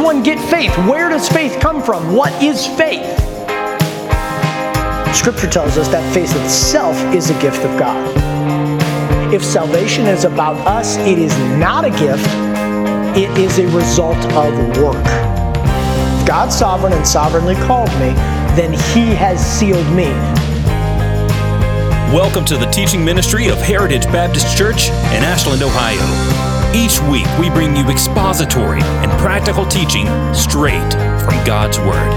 one get faith? Where does faith come from? What is faith? Scripture tells us that faith itself is a gift of God. If salvation is about us, it is not a gift. It is a result of work. If God's sovereign and sovereignly called me, then He has sealed me. Welcome to the teaching ministry of Heritage Baptist Church in Ashland, Ohio. Each week we bring you expository and practical teaching straight from God's Word.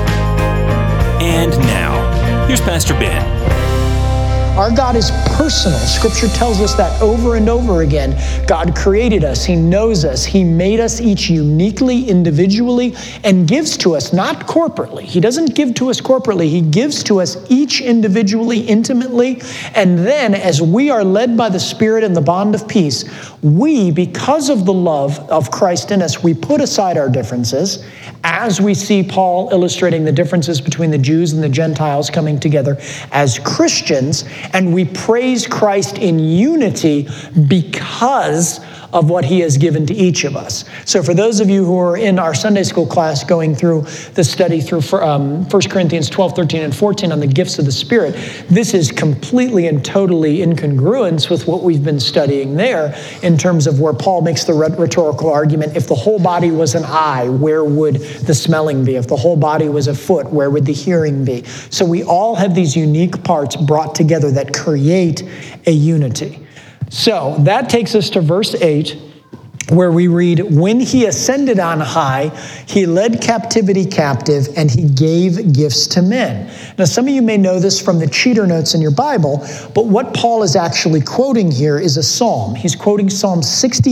And now, here's Pastor Ben. Our God is personal. Scripture tells us that over and over again. God created us. He knows us. He made us each uniquely, individually, and gives to us, not corporately. He doesn't give to us corporately. He gives to us each individually, intimately. And then as we are led by the Spirit in the bond of peace, we, because of the love of Christ in us, we put aside our differences, as we see Paul illustrating the differences between the Jews and the Gentiles coming together as Christians, and we praise Christ in unity because of what He has given to each of us. So for those of you who are in our Sunday school class going through the study through 1 Corinthians 12, 13, and 14 on the gifts of the Spirit, this is completely and totally in congruence with what we've been studying there in terms of where Paul makes the rhetorical argument, if the whole body was an eye, where would the smelling be? If the whole body was a foot, where would the hearing be? So we all have these unique parts brought together that create a unity. So that takes us to verse 8, where we read, when He ascended on high, He led captivity captive, and He gave gifts to men. Now, some of you may know this from the cheater notes in your Bible, but what Paul is actually quoting here is a psalm. He's quoting Psalm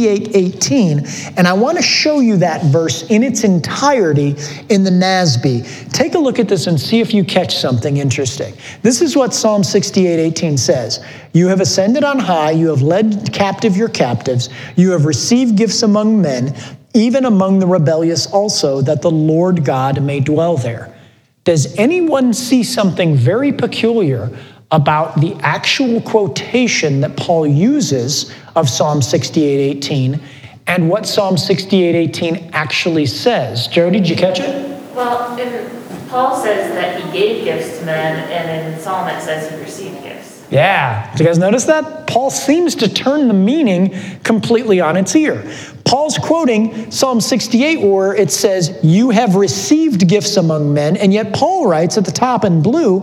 68:18, and I want to show you that verse in its entirety in the NASB. Take a look at this and see if you catch something interesting. This is what Psalm 68:18 says. You have ascended on high, you have led captive your captives, you have received gifts among men, even among the rebellious also, that the Lord God may dwell there. Does anyone see something very peculiar about the actual quotation that Paul uses of Psalm 68:18 and what Psalm 68:18 actually says? Joe, did you catch it? Well, Paul says that he gave gifts to men, and in Psalm it says he received gifts. Yeah. Did you guys notice that? Paul seems to turn the meaning completely on its ear. Paul's quoting Psalm 68 where it says, you have received gifts among men, and yet Paul writes at the top in blue,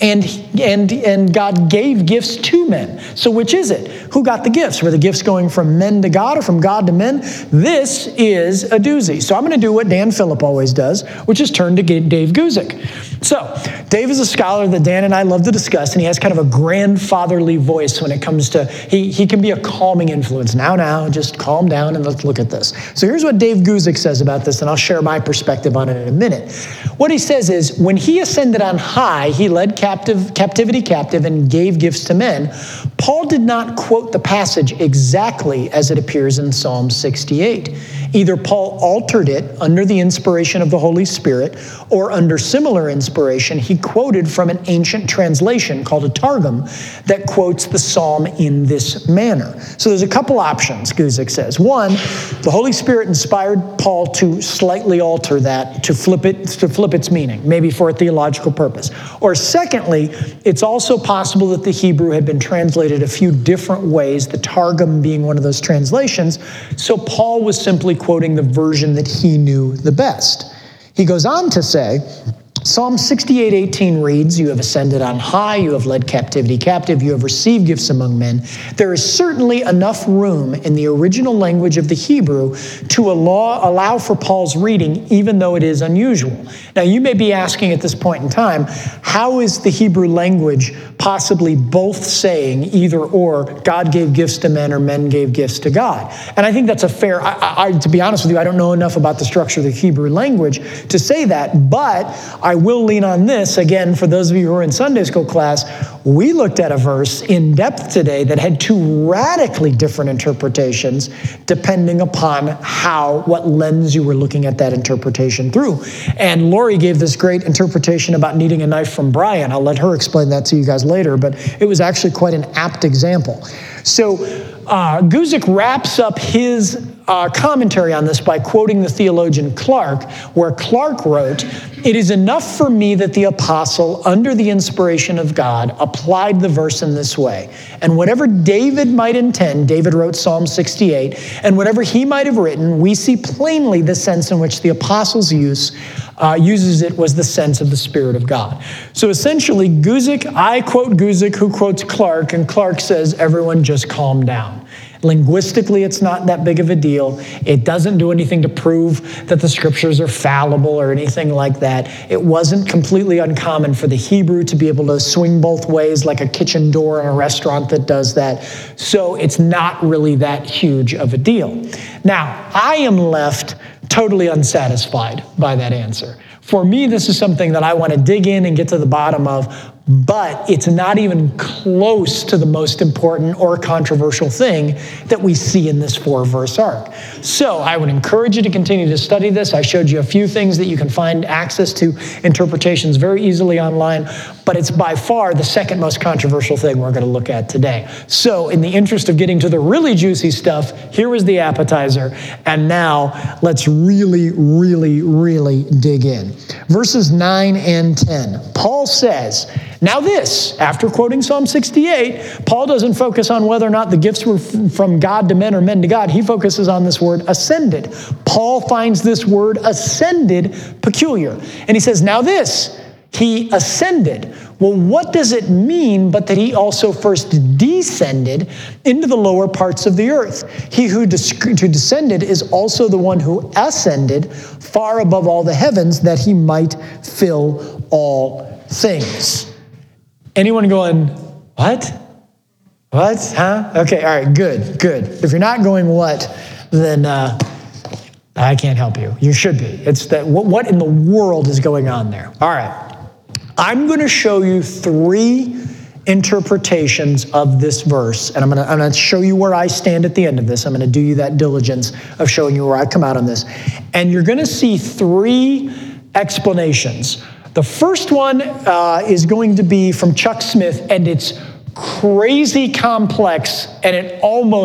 and God gave gifts to men. So which is it? Who got the gifts? Were the gifts going from men to God or from God to men? This is a doozy. So I'm going to do what Dan Phillip always does, which is turn to Dave Guzik. So Dave is a scholar that Dan and I love to discuss, and he has kind of a grandfatherly voice when it comes to, he can be a calming influence. Now, just calm down and let's look at this. So here's what Dave Guzik says about this, and I'll share my perspective on it in a minute. What he says is, when He ascended on high, He led captivity captive and gave gifts to men. Paul did not quote the passage exactly as it appears in Psalm 68. Either Paul altered it under the inspiration of the Holy Spirit, or under similar inspiration, he quoted from an ancient translation called a Targum that quotes the psalm in this manner. So there's a couple options, Guzik says. One, the Holy Spirit inspired Paul to slightly alter that, to flip its meaning, maybe for a theological purpose. Or secondly, it's also possible that the Hebrew had been translated a few different ways, the Targum being one of those translations, so Paul was simply quoting the version that he knew the best. He goes on to say, Psalm 68:18 reads, you have ascended on high, you have led captivity captive, you have received gifts among men. There is certainly enough room in the original language of the Hebrew to allow for Paul's reading, even though it is unusual. Now, you may be asking at this point in time, how is the Hebrew language possibly both saying either or, God gave gifts to men or men gave gifts to God? And I think that's a fair, to be honest with you, I don't know enough about the structure of the Hebrew language to say that, but I will lean on this. Again, for those of you who are in Sunday school class, we looked at a verse in depth today that had two radically different interpretations depending upon what lens you were looking at that interpretation through. And Lori gave this great interpretation about needing a knife from Brian. I'll let her explain that to you guys later, but it was actually quite an apt example. So Guzik wraps up his commentary on this by quoting the theologian Clark, where Clark wrote, "It is enough for me that the apostle, under the inspiration of God, applied the verse in this way. And whatever David might intend," David wrote Psalm 68, "and whatever he might have written, we see plainly the sense in which the apostle's uses it was the sense of the Spirit of God." So essentially, Guzik, I quote Guzik, who quotes Clark, and Clark says, everyone just calm down. Linguistically, it's not that big of a deal. It doesn't do anything to prove that the scriptures are fallible or anything like that. It wasn't completely uncommon for the Hebrew to be able to swing both ways like a kitchen door in a restaurant that does that. So it's not really that huge of a deal. Now, I am left totally unsatisfied by that answer. For me, this is something that I want to dig in and get to the bottom of, but it's not even close to the most important or controversial thing that we see in this 4-verse arc. So I would encourage you to continue to study this. I showed you a few things that you can find access to interpretations very easily online, but it's by far the second most controversial thing we're going to look at today. So in the interest of getting to the really juicy stuff, here was the appetizer, and now let's really, really, really dig in. Verses 9 and 10, Paul says, now this, after quoting Psalm 68, Paul doesn't focus on whether or not the gifts were from God to men or men to God. He focuses on this word ascended. Paul finds this word ascended peculiar. And he says, now this, he ascended. Well, what does it mean but that he also first descended into the lower parts of the earth? He who descended is also the one who ascended far above all the heavens that he might fill all things. Anyone going, what? What? Huh? Okay, all right, good. If you're not going what, then I can't help you. You should be. It's that what in the world is going on there? All right. I'm going to show you 3 interpretations of this verse, and I'm going to show you where I stand at the end of this. I'm going to do you that diligence of showing you where I come out on this. And you're going to see 3 explanations. The first one is going to be from Chuck Smith, and it's crazy complex, and it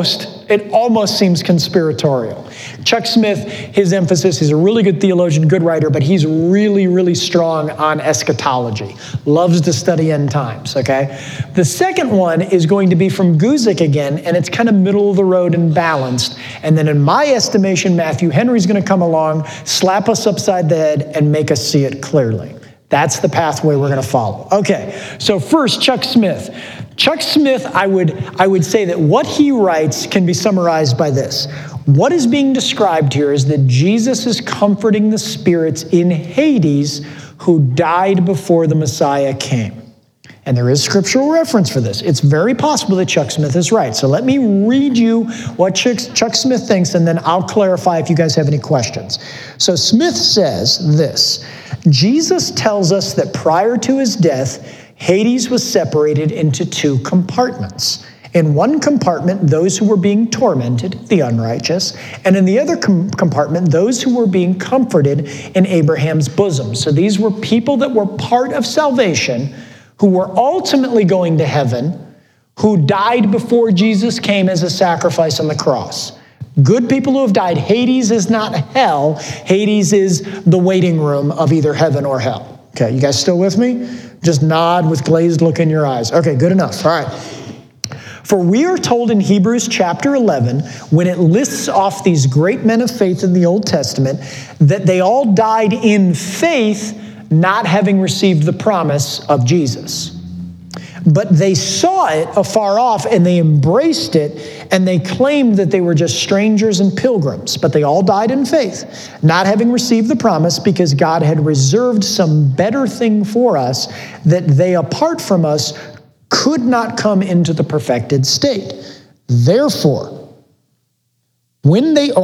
almost seems conspiratorial. Chuck Smith, his emphasis, he's a really good theologian, good writer, but he's really, really strong on eschatology. Loves to study end times, okay? The second one is going to be from Guzik again, and it's kind of middle of the road and balanced. And then in my estimation, Matthew Henry's going to come along, slap us upside the head, and make us see it clearly. That's the pathway we're going to follow. Okay, so first, Chuck Smith. Chuck Smith, I would say that what he writes can be summarized by this. What is being described here is that Jesus is comforting the spirits in Hades who died before the Messiah came. And there is scriptural reference for this. It's very possible that Chuck Smith is right. So let me read you what Chuck Smith thinks, and then I'll clarify if you guys have any questions. So Smith says this: Jesus tells us that prior to his death, Hades was separated into 2 compartments. In one compartment, those who were being tormented, the unrighteous, and in the other compartment, those who were being comforted in Abraham's bosom. So these were people that were part of salvation, who were ultimately going to heaven, who died before Jesus came as a sacrifice on the cross. Good people who have died. Hades is not hell. Hades is the waiting room of either heaven or hell. Okay, you guys still with me? Just nod with glazed look in your eyes. Okay, good enough. All right. For we are told in Hebrews chapter 11, when it lists off these great men of faith in the Old Testament, that they all died in faith, not having received the promise of Jesus. But they saw it afar off, and they embraced it, and they claimed that they were just strangers and pilgrims. But they all died in faith, not having received the promise, because God had reserved some better thing for us, that they apart from us could not come into the perfected state. Therefore, when they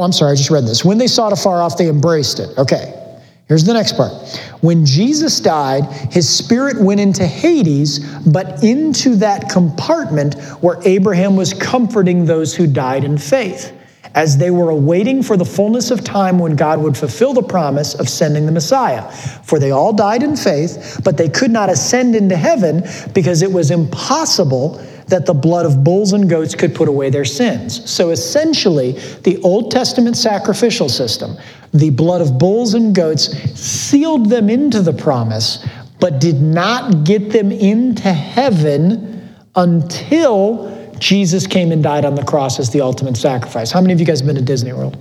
saw it afar off, they embraced it. Okay. Here's the next part. When Jesus died, his spirit went into Hades, but into that compartment where Abraham was comforting those who died in faith, as they were awaiting for the fullness of time when God would fulfill the promise of sending the Messiah. For they all died in faith, but they could not ascend into heaven because it was impossible that the blood of bulls and goats could put away their sins. So essentially, the Old Testament sacrificial system, the blood of bulls and goats sealed them into the promise, but did not get them into heaven until Jesus came and died on the cross as the ultimate sacrifice. How many of you guys have been to Disney World?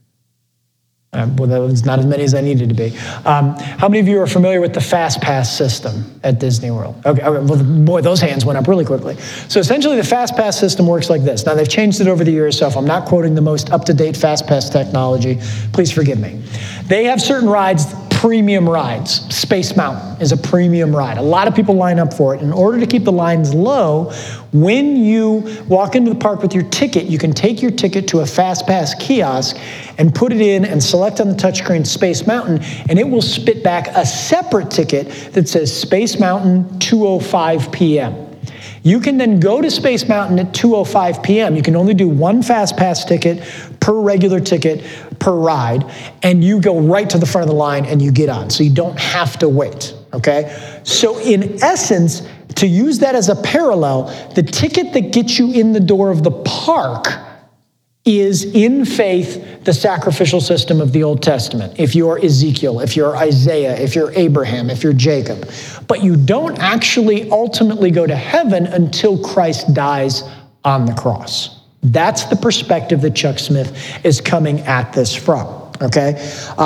Well, that was not as many as I needed to be. How many of you are familiar with the Fast Pass system at Disney World? Okay, well, boy, those hands went up really quickly. So essentially, the Fast Pass system works like this. Now, they've changed it over the years, so if I'm not quoting the most up-to-date Fast Pass technology, please forgive me. They have certain rides, premium rides. Space Mountain is a premium ride. A lot of people line up for it. In order to keep the lines low, when you walk into the park with your ticket, you can take your ticket to a Fast Pass kiosk and put it in and select on the touchscreen Space Mountain, and it will spit back a separate ticket that says Space Mountain 2:05 p.m. You can then go to Space Mountain at 2:05 p.m. You can only do one Fast Pass ticket per regular ticket per ride, and you go right to the front of the line and you get on. So you don't have to wait, okay? So in essence, to use that as a parallel, the ticket that gets you in the door of the park is in faith the sacrificial system of the Old Testament. If you're Ezekiel, if you're Isaiah, if you're Abraham, if you're Jacob. But you don't actually ultimately go to heaven until Christ dies on the cross. That's the perspective that Chuck Smith is coming at this from, okay?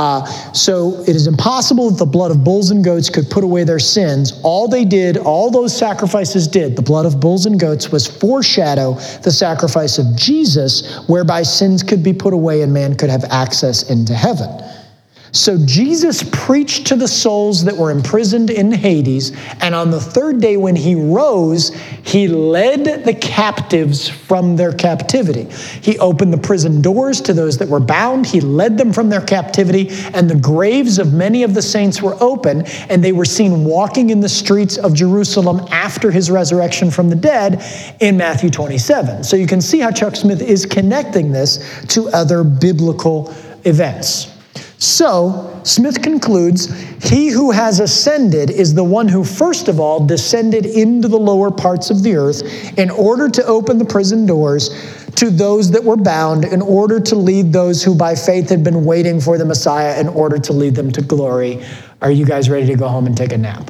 So it is impossible that the blood of bulls and goats could put away their sins. All they did, all those sacrifices did, the blood of bulls and goats, was foreshadow the sacrifice of Jesus, whereby sins could be put away and man could have access into heaven. So Jesus preached to the souls that were imprisoned in Hades, and on the third day when he rose, he led the captives from their captivity. He opened the prison doors to those that were bound. He led them from their captivity, and the graves of many of the saints were open, and they were seen walking in the streets of Jerusalem after his resurrection from the dead in Matthew 27. So you can see how Chuck Smith is connecting this to other biblical events. So, Smith concludes, he who has ascended is the one who first of all descended into the lower parts of the earth in order to open the prison doors to those that were bound, in order to lead those who by faith had been waiting for the Messiah, in order to lead them to glory. Are you guys ready to go home and take a nap?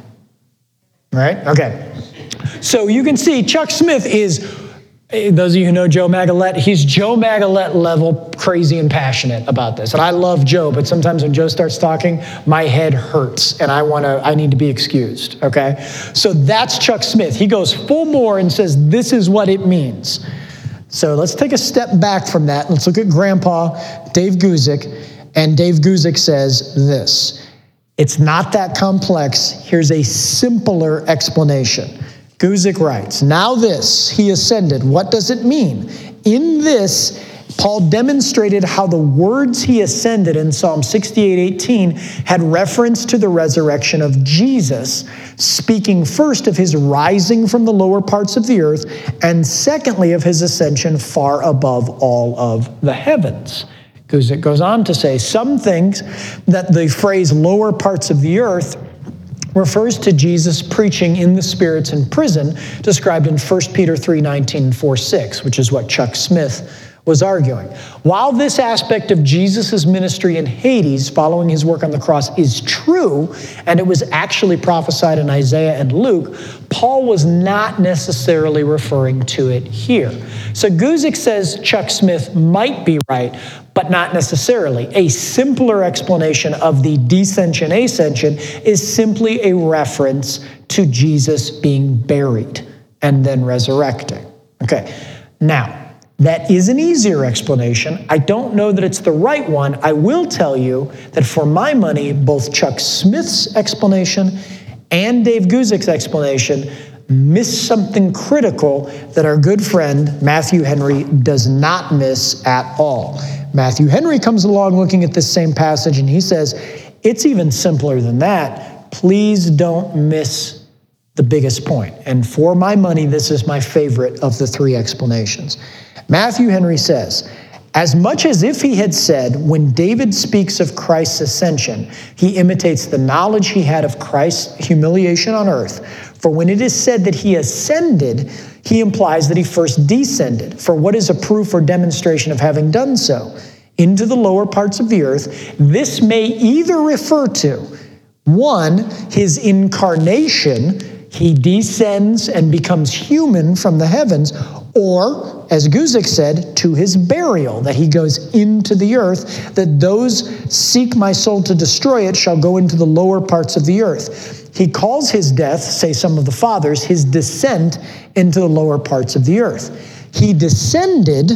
All right? Okay. So you can see Chuck Smith is, those of you who know Joe Magalette, he's Joe Magalette level crazy and passionate about this. And I love Joe, but sometimes when Joe starts talking, my head hurts and I need to be excused, okay? So that's Chuck Smith. He goes full bore and says, this is what it means. So let's take a step back from that. Let's look at Grandpa Dave Guzik. And Dave Guzik says this: it's not that complex. Here's a simpler explanation. Guzik writes, now this, he ascended, what does it mean? In this, Paul demonstrated how the words he ascended in Psalm 68:18 had reference to the resurrection of Jesus, speaking first of his rising from the lower parts of the earth, and secondly of his ascension far above all of the heavens. Guzik goes on to say, some things that the phrase lower parts of the earth refers to Jesus preaching in the spirits in prison, described in 1 Peter 3:19 and 4:6, which is what Chuck Smith was arguing. While this aspect of Jesus' ministry in Hades, following his work on the cross, is true, and it was actually prophesied in Isaiah and Luke, Paul was not necessarily referring to it here. So Guzik says Chuck Smith might be right, but not necessarily. A simpler explanation of the descension, ascension is simply a reference to Jesus being buried and then resurrecting. Okay, now, that is an easier explanation. I don't know that it's the right one. I will tell you that for my money, both Chuck Smith's explanation and Dave Guzik's explanation miss something critical that our good friend Matthew Henry does not miss at all. Matthew Henry comes along looking at this same passage and he says, it's even simpler than that. Please don't miss the biggest point. And for my money, this is my favorite of the three explanations. Matthew Henry says, as much as if he had said, when David speaks of Christ's ascension, he imitates the knowledge he had of Christ's humiliation on earth, For when it is said that he ascended, he implies that he first descended. For what is a proof or demonstration of having done so? Into the lower parts of the earth. This may either refer to, one, his incarnation, he descends and becomes human from the heavens, or, as Guzik said, to his burial, that he goes into the earth, that those seek my soul to destroy it shall go into the lower parts of the earth. He calls his death, say some of the fathers, his descent into the lower parts of the earth. He descended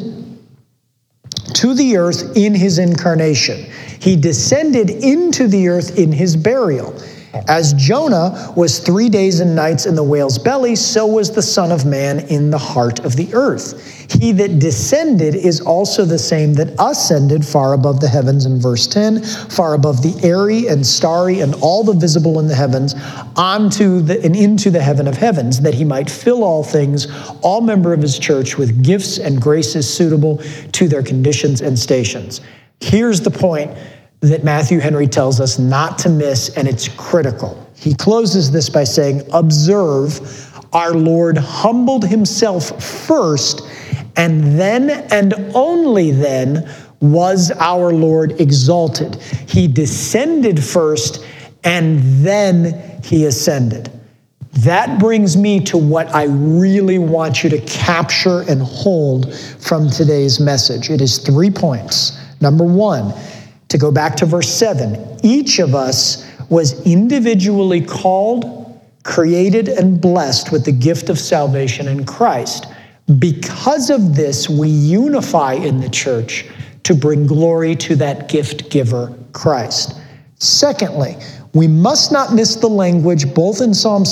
to the earth in his incarnation. He descended into the earth in his burial. As Jonah was 3 days and nights in the whale's belly, so was the Son of Man in the heart of the earth. He that descended is also the same that ascended far above the heavens, in verse 10, far above the airy and starry and all the visible in the heavens, into the heaven of heavens, that he might fill all things, all member of his church, with gifts and graces suitable to their conditions and stations. Here's the point that Matthew Henry tells us not to miss, and it's critical. He closes this by saying, observe, our Lord humbled himself first, and then and only then was our Lord exalted. He descended first, and then he ascended. That brings me to what I really want you to capture and hold from today's message. It is 3 points. Number one, to go back to verse 7, each of us was individually called, created, and blessed with the gift of salvation in Christ. Because of this, we unify in the church to bring glory to that gift giver, Christ. Secondly, we must not miss the language both in Psalm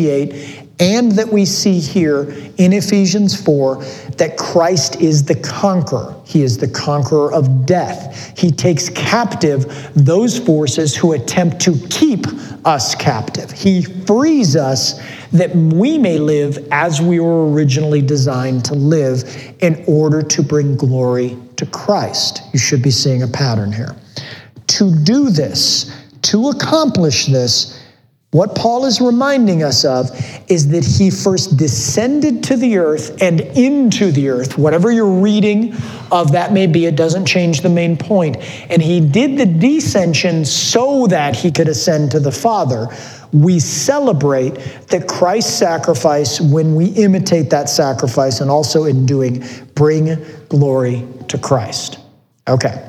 68 and that we see here in Ephesians 4, that Christ is the conqueror. He is the conqueror of death. He takes captive those forces who attempt to keep us captive. He frees us that we may live as we were originally designed to live in order to bring glory to Christ. You should be seeing a pattern here. To do this, to accomplish this, what Paul is reminding us of is that he first descended to the earth and into the earth. Whatever your reading of that may be, it doesn't change the main point. And he did the descension so that he could ascend to the Father. We celebrate that Christ's sacrifice, when we imitate that sacrifice, and also in doing, bring glory to Christ. Okay,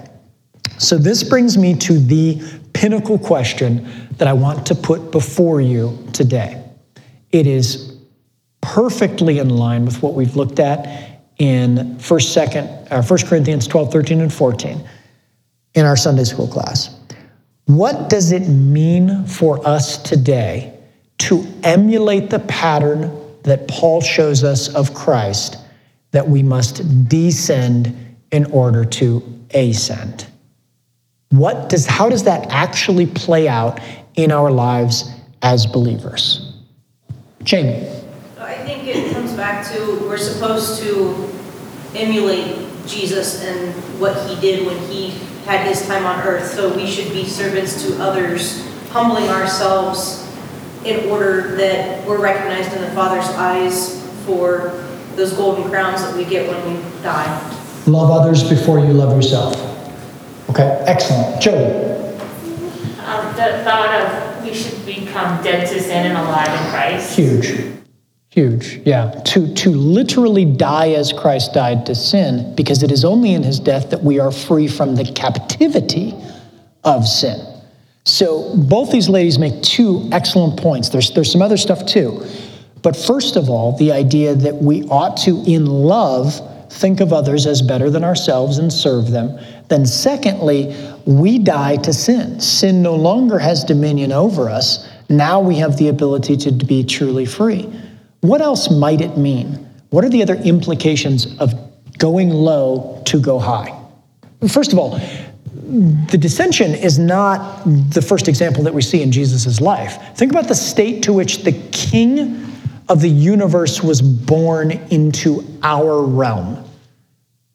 so this brings me to the pinnacle question that I want to put before you today. It is perfectly in line with what we've looked at in 1 Corinthians 12, 13, and 14 in our Sunday school class. What does it mean for us today to emulate the pattern that Paul shows us of Christ, that we must descend in order to ascend? How does that actually play out in our lives as believers? Jamie. I think it comes back to we're supposed to emulate Jesus and what he did when he had his time on earth. So we should be servants to others, humbling ourselves in order that we're recognized in the Father's eyes for those golden crowns that we get when we die. Love others before you love yourself. Okay, excellent. Jody. The thought of we should become dead to sin and alive in Christ. Huge, yeah. To literally die as Christ died to sin, because it is only in his death that we are free from the captivity of sin. So both these ladies make two excellent points. There's some other stuff too. But first of all, the idea that we ought to, in love, think of others as better than ourselves and serve them. Then secondly, we die to sin. Sin no longer has dominion over us. Now we have the ability to be truly free. What else might it mean? What are the other implications of going low to go high? First of all, the descension is not the first example that we see in Jesus' life. Think about the state to which the King of the universe was born into our realm.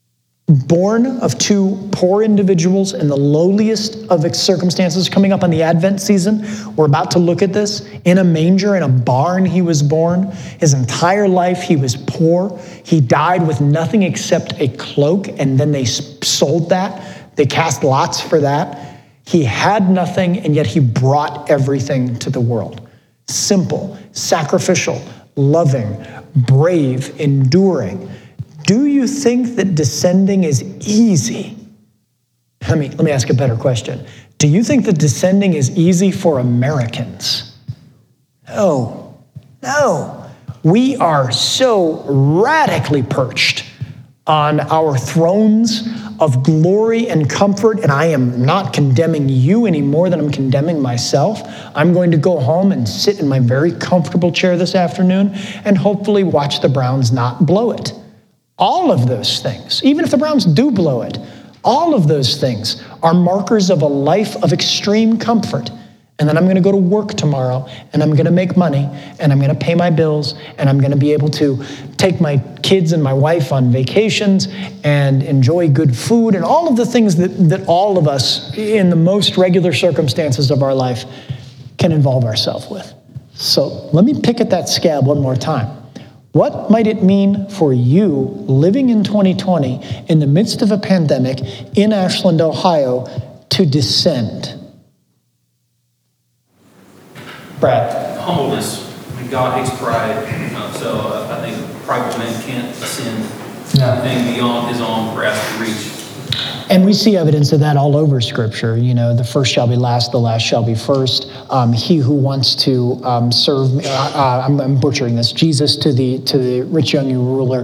born of two poor individuals in the lowliest of circumstances, coming up on the Advent season. We're about to look at this. In a manger, in a barn, he was born. His entire life, he was poor. He died with nothing except a cloak, and then they sold that. They cast lots for that. He had nothing, and yet he brought everything to the world. Simple, sacrificial, loving, brave, enduring. Do you think that descending is easy? Let me ask a better question. Do you think that descending is easy for Americans? No. We are so radically perched on our thrones of glory and comfort, and I am not condemning you any more than I'm condemning myself. I'm going to go home and sit in my very comfortable chair this afternoon and hopefully watch the Browns not blow it. All of those things, even if the Browns do blow it, all of those things are markers of a life of extreme comfort. And then I'm going to go to work tomorrow, and I'm going to make money, and I'm going to pay my bills, and I'm going to be able to take my kids and my wife on vacations and enjoy good food and all of the things that all of us in the most regular circumstances of our life can involve ourselves with. So let me pick at that scab one more time. What might it mean for you living in 2020 in the midst of a pandemic in Ashland, Ohio, to descend? Brad. Humbleness. God hates pride. So I think a prideful man can't ascend anything beyond his own grasp and reach. And we see evidence of that all over Scripture. You know, the first shall be last, the last shall be first. He who wants to serve, I'm butchering this, Jesus to the rich young ruler,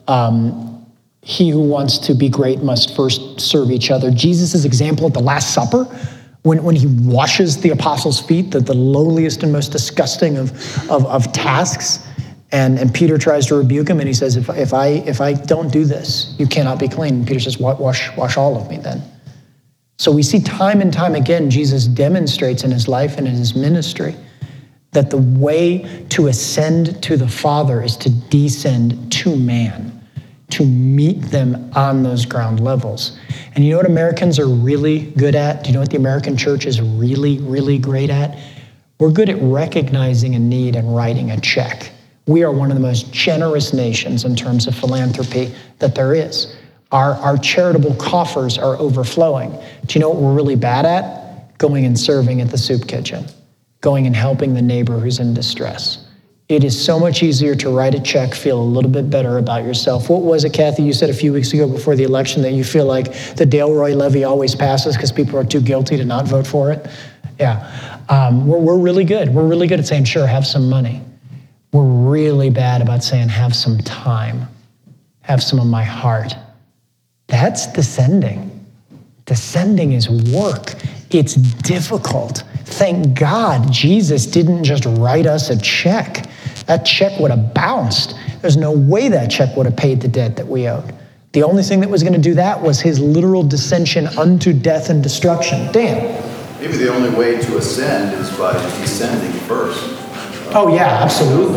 he who wants to be great must first serve each other. Jesus' example at the Last Supper, when he washes the apostles' feet, the lowliest and most disgusting of tasks, and Peter tries to rebuke him, and he says, if I don't do this, you cannot be clean. And Peter says, wash all of me then. So we see time and time again, Jesus demonstrates in his life and in his ministry that the way to ascend to the Father is to descend to man, to meet them on those ground levels. And you know what Americans are really good at? Do you know what the American church is really, really great at? We're good at recognizing a need and writing a check. We are one of the most generous nations in terms of philanthropy that there is. Our charitable coffers are overflowing. Do you know what we're really bad at? Going and serving at the soup kitchen, going and helping the neighbor who's in distress. It is so much easier to write a check, feel a little bit better about yourself. What was it, Kathy, you said a few weeks ago before the election that you feel like the Dale-Roy levy always passes because people are too guilty to not vote for it? Yeah, we're really good. We're really good at saying, sure, have some money. We're really bad about saying, have some time, have some of my heart. That's descending. Descending is work. It's difficult. Thank God Jesus didn't just write us a check. That check would have bounced. There's no way that check would have paid the debt that we owed. The only thing that was going to do that was his literal descension unto death and destruction. Dan. Maybe the only way to ascend is by descending first. Oh yeah, absolutely.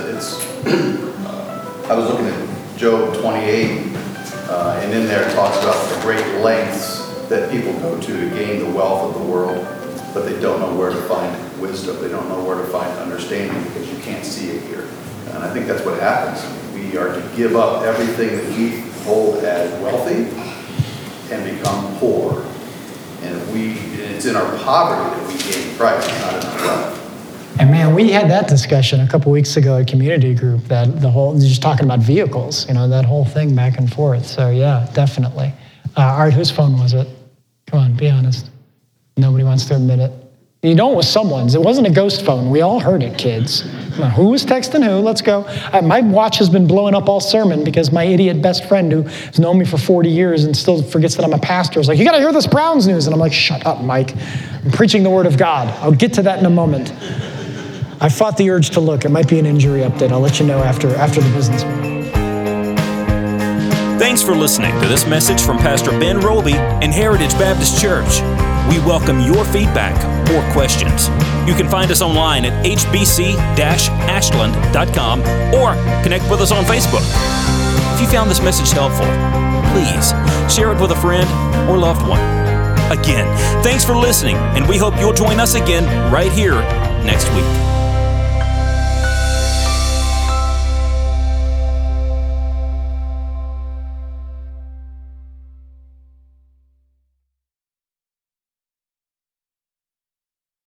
I was looking at Job 28, and in there it talks about the great lengths that people go to gain the wealth of the world, but they don't know where to find wisdom. They don't know where to find understanding because you can't see it here. And I think that's what happens. We are to give up everything that we hold as wealthy and become poor. And it's in our poverty that we gain Christ, not in our wealth. And man, we had that discussion a couple weeks ago at community group, that just talking about vehicles, that whole thing back and forth. So yeah, definitely. All right, whose phone was it? Come on, be honest. Nobody wants to admit it. You know it was someone's. It wasn't a ghost phone. We all heard it, kids. Come on, who was texting who? Let's go. My watch has been blowing up all sermon because my idiot best friend who has known me for 40 years and still forgets that I'm a pastor is like, you got to hear this Browns news. And I'm like, shut up, Mike. I'm preaching the word of God. I'll get to that in a moment. I fought the urge to look. It might be an injury update. I'll let you know after the business meeting. Thanks for listening to this message from Pastor Ben Roby and Heritage Baptist Church. We welcome your feedback or questions. You can find us online at hbc-ashland.com or connect with us on Facebook. If you found this message helpful, please share it with a friend or loved one. Again, thanks for listening, and we hope you'll join us again right here next week.